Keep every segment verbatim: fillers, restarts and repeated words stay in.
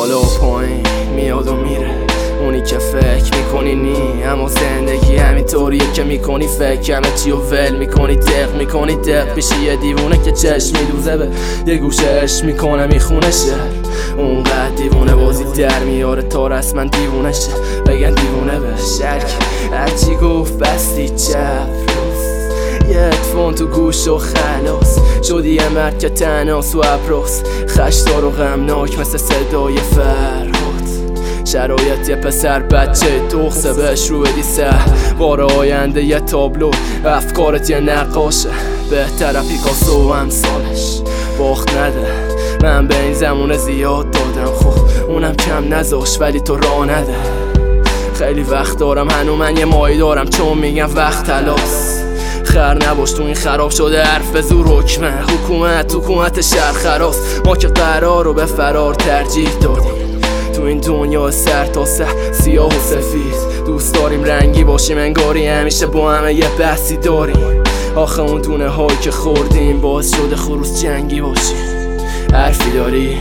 بالا و پایین میاد و میره، اونی که فکر میکنی نی، اما زندگی همینطوریه که میکنی فکر همه چی و ول میکنی، دق میکنی دق میشی یه دیوونه که چشم میدوزه به یه گوشش میکنه میخونه شهر. اونقدر دیوونه بازی در میاره تا رسما دیوونه شه، بگن دیوونه به شرک هرچی گفت بستی چپ یه اتفون تو گوش و خلاص شدی یه مرد که تناس و ابراس خشدار و غمناک مثل صدای فرهاد. شرایط یه پسر بچه دخصه بهش رو بدی سه بار آینده یه تابلو، افکارت یه نقاشه بهتره پیکاسو و امثالش. باخت نده من به این زمونه زیاد دادم، خب اونم کم نذاش ولی تو راه نده. خیلی وقت دارم هنو من یه مایی دارم چون میگم وقت تلاس. خر نباش تو این خراب شده حرف به زور حکمه، حکومت حکومت شهر خراس. ما که قرار رو به فرار ترجیح دادیم تو این دنیا سر تا سر سیاه و سفید، دوست داریم رنگی باشیم انگاری همیشه با همه یه بحثی داریم. آخه اون دونه هایی که خوردیم باعث شده خروس جنگی باشیم. حرفی داری؟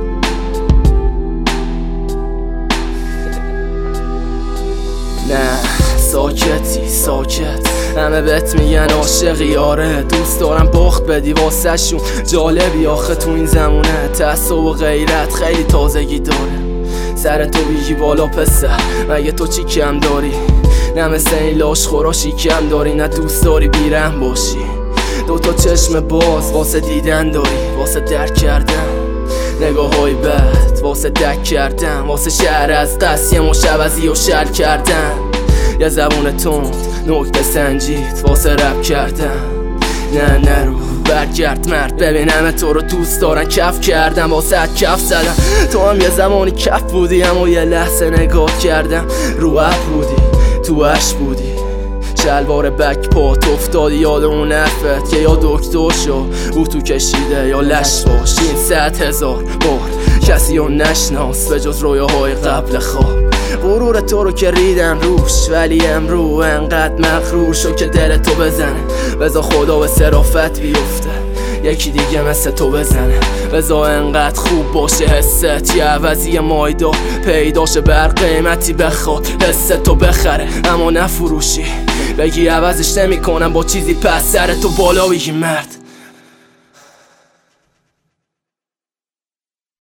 نه ساکتی ساکت، همه بهت میگن عاشقی، آره دوست دارم باخت بدی واسه شون. جالبی آخه تو این زمونه تعصب و غیرت خیلی تازگی داره. سر تو بیگی بالا پسر مگه تو چی کم داری؟ نه مثل این لاش خوراشی کم داری، نه دوست داری بیرم باشی. دوتا چشم باز واسه دیدن داری، واسه درک کردن نگاه های بد، واسه دک کردن، واسه شهر از قصیه مشبزی و شر کردن. یه زبون تند نکته سنجید واسه رب کردن. نه نرو برگرد مرد، ببینم تو رو دوست دارن کف کردم واسه کف زدم. تو هم یه زمانی کف بودی اما یه لحظه نگاه کردم رو اپ بودی تو عشق بودی، شلوار بک پات افتادی یاد اون حرفت که یا دکتر شو او تو کشیده یا لش باش. این صد هزار بار کسی رو نشناس به جز رویاهای قبل خواب. غرور تو رو که ریدن روش ولی امرو انقدر مغرور شو که دل تو بزنه، بذار خدا به صرافت بیفته یکی دیگه مثل تو بزنه. بذار انقدر خوب باشه حست یه عوضی مایدا پیداشه بر قیمتی بخواد حس تو بخره اما نفروشی، بگی عوضش نمی کنم با چیزی پس سر تو بالا بگی مرد.